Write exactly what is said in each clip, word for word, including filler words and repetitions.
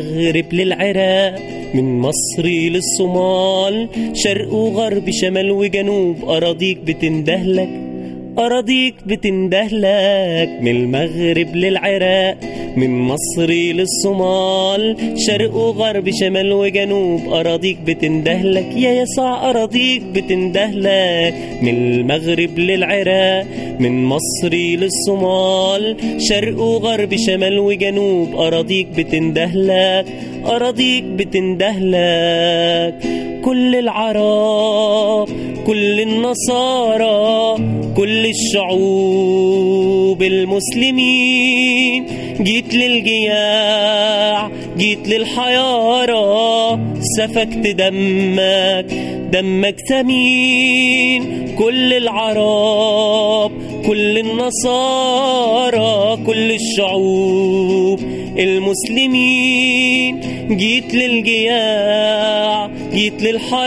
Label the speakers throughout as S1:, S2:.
S1: المغرب للعراق، من مصر للصومال، شرق وغرب شمال وجنوب، أراضيك بتندهلك أراضيك بتندهلك. من المغرب للعراق، من مصر للصومال، شرق وغرب شمال وجنوب، أراضيك بتندهلك يا يسوع، أراضيك بتندهلك. من المغرب للعراق، من مصر للصومال، شرق وغرب شمال وجنوب، أراضيك بتندهلك أراضيك بتندهلك. كل العرب، كل النصارى، كل الشعوب المسلمين، جيت للجياع، جيت للحيارى، سفكت دمك دمك ثمين. كل العرب، كل النصارى، كل الشعوب المسلمين، جيت للجياع، جيت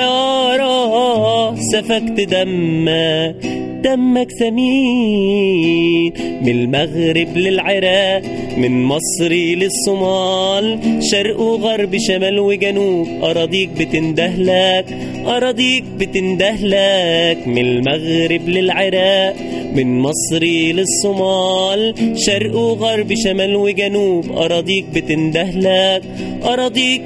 S1: للحيارى، سفكت دمك دمك ثمين. من المغرب للعراق، من مصر للصومال، شرق وغرب شمال وجنوب، أراضيك بتندهلك أراضيك بتندهلك. من المغرب للعراق، من مصر للصومال، شرق وغرب شمال وجنوب، أراضيك بتندهلك أراضيك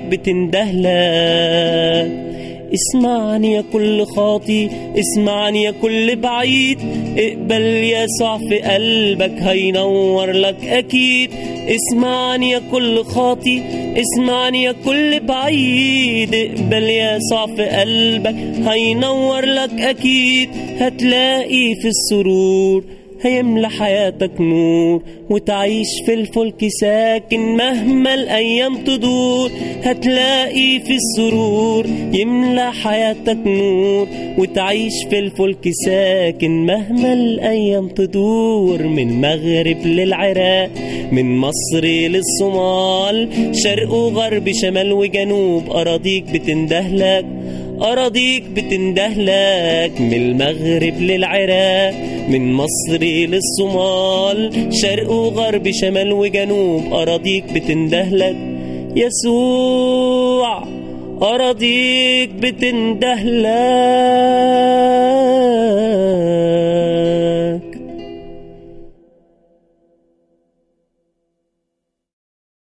S1: بتندهلك. اسمعني يا كل خاطي، اسمعني يا كل بعيد، اقبل يسوع في قلبك هينور لك أكيد. اسمعني يا كل خاطي، اسمعني يا كل بعيد، اقبل يسوع في قلبك هينور لك أكيد. هتلاقي في السرور هيملى حياتك نور، وتعيش في الفلك ساكن مهما الأيام تدور. هتلاقي في السرور يملى حياتك نور، وتعيش في الفلك ساكن مهما الأيام تدور. من المغرب للعراق، من مصر للصومال، شرق وغرب شمال وجنوب، أراضيك بتندهلك أراضيك بتندهلك. من المغرب للعراق، من مصر للصومال، شرق وغرب شمال وجنوب، أراضيك بتندهلك يسوع، أراضيك بتندهلك.